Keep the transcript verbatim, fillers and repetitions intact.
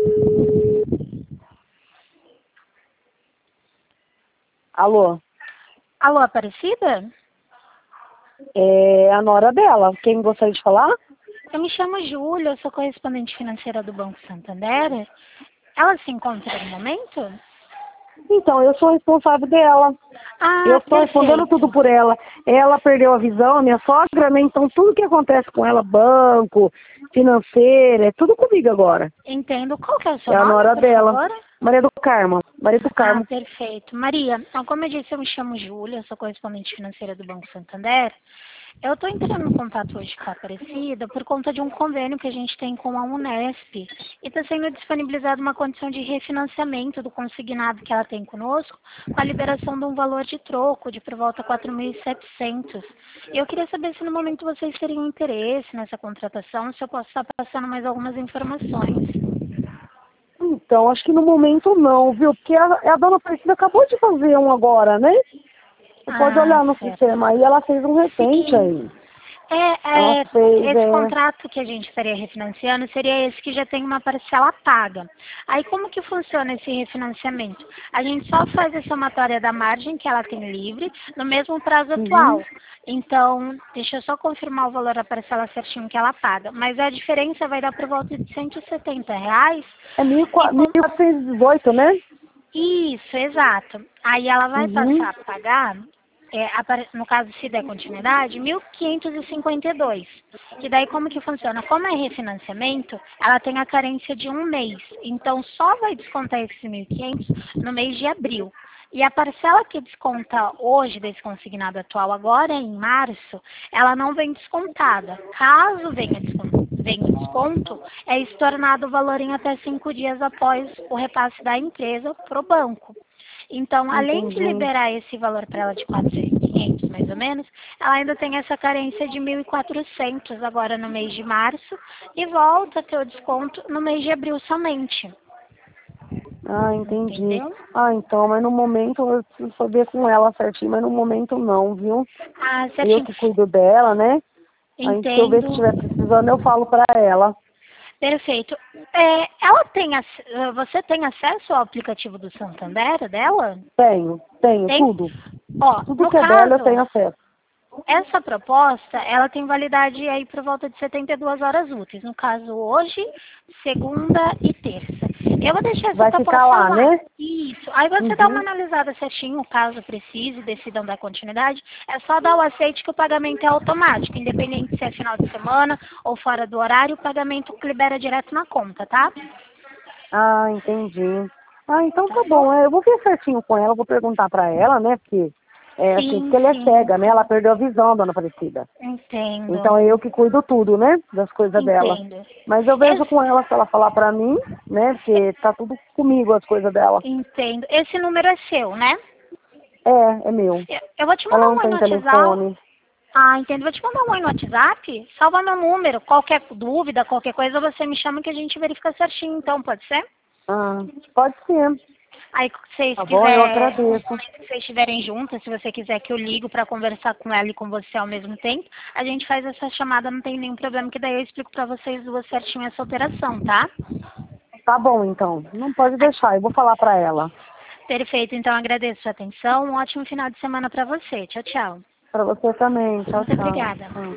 Alô? Alô, Aparecida? É a nora dela. Quem gostaria de falar? Eu me chamo Júlia, eu sou correspondente financeira do Banco Santander. Ela se encontra no momento? Então, eu sou responsável dela. Ah, Eu estou respondendo perfeito. tudo por ela. Ela perdeu a visão, a minha sogra, né? Então, tudo que acontece com ela, banco, financeira, é tudo comigo agora. Entendo. Qual que é o seu É a nome, nora por dela. favor? Maria do Carmo. Maria do Ah, Carmo. perfeito. Maria, então, como eu disse, eu me chamo Júlia, eu sou correspondente financeira do Banco Santander. Eu estou entrando em contato hoje com a Aparecida por conta de um convênio que a gente tem com a Unesp. E está sendo disponibilizada uma condição de refinanciamento do consignado que ela tem conosco, com a liberação de um valor de troco de por volta quatro mil e setecentos. E eu queria saber se no momento vocês teriam interesse nessa contratação, se eu posso estar passando mais algumas informações. Então, acho que no momento não, viu? Porque a, a dona Aparecida acabou de fazer um agora, né? Você pode Ah, olhar no certo. sistema aí, ela fez um recente Sim. aí. É, Ela é, fez, esse é... contrato que a gente estaria refinanciando seria esse que já tem uma parcela paga. Aí como que funciona esse refinanciamento? A gente só faz a somatória da margem que ela tem livre no mesmo prazo Uhum. atual. Então, deixa eu só confirmar o valor da parcela certinho que ela paga. Mas a diferença vai dar por volta de cento e setenta reais. É mil E com... quatrocentos e dezoito, né? Isso, exato. Aí ela vai Uhum. passar a pagar, é, apare- no caso se der continuidade, mil quinhentos e cinquenta e dois. Que daí como que funciona? Como é refinanciamento, ela tem a carência de um mês. Então só vai descontar esses mil e quinhentos no mês de abril. E a parcela que desconta hoje desse consignado atual, agora em março, ela não vem descontada. Caso venha descontada, vem o desconto, é estornado o valor em até cinco dias após o repasse da empresa para o banco. Então, além de Entendi. liberar esse valor para ela de quatrocentos, quinhentos mais ou menos, ela ainda tem essa carência de mil e quatrocentos agora no mês de março e volta a ter o desconto no mês de abril somente. Ah, entendi. Entendeu? Ah, então, mas no momento eu preciso saber com ela certinho, mas no momento não, viu? Ah, Eu certinho. que cuido dela, né? Aí se eu ver que Entendo. estiver precisando, eu falo pra ela. Perfeito. É, ela tem, ac- você tem acesso ao aplicativo do Santander dela? Tenho, tenho, Tem? tudo. Ó, Tudo no que é dela eu caso, tenho acesso. essa proposta, ela tem validade aí por volta de setenta e duas horas úteis. No caso, hoje, segunda e terça. Eu vou deixar essa Vai proposta ficar lá, lá. né? Isso. Aí você dá uma Uhum. analisada certinho, caso precise, decidam dar continuidade. É só dar o aceite que o pagamento é automático. Independente se é final de semana ou fora do horário, o pagamento libera direto na conta, tá? Ah, entendi. Ah, então Tá tá bom? bom. É, eu vou ver certinho com ela, vou perguntar pra ela, né? Porque, é assim, Sim, porque ela é sim. cega, né? Ela perdeu a visão, dona Aparecida. Entendo. Então é eu que cuido tudo, né? Das coisas dela. Entendo. Mas eu vejo com Esse, ela se ela falar pra mim, né? Porque tá tudo comigo as coisas dela. entendo. Esse número é seu, né? É, é meu. Eu eu vou te Ela mandar um não oi tem no WhatsApp. telefone. Ah, entendo. Vou te mandar um oi no WhatsApp. Salva meu número. Qualquer dúvida, qualquer coisa, você me chama que a gente verifica certinho, então, pode ser? Ah, pode ser. Aí, se vocês Tá bom? Eu quiserem, no agradeço. momento que vocês estiverem juntas, se você quiser que eu ligo para conversar com ela e com você ao mesmo tempo, a gente faz essa chamada, não tem nenhum problema, que daí eu explico para vocês duas certinho essa operação, tá? Tá bom, então. Não pode Ah, deixar. Eu vou falar pra ela. perfeito, então agradeço a sua atenção. Um ótimo final de semana para você. Tchau, tchau. Pra você também. Tchau, Muito tchau. obrigada. Hum.